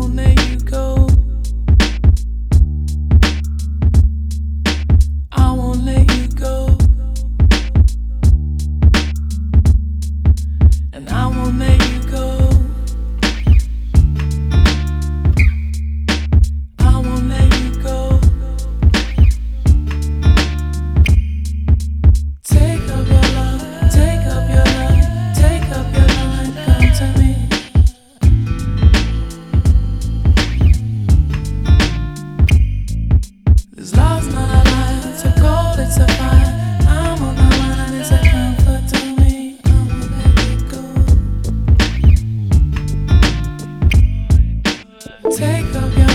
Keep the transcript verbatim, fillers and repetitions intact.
won't let you go. I won't let you go. And I won't let you go. I won't let you go. Take up your love, take up your love, take up your love and come to me. This love's not a lie, it's a gold, it's a fire. I'm on the line, it's a comfort to me. I won't let you go. Take up your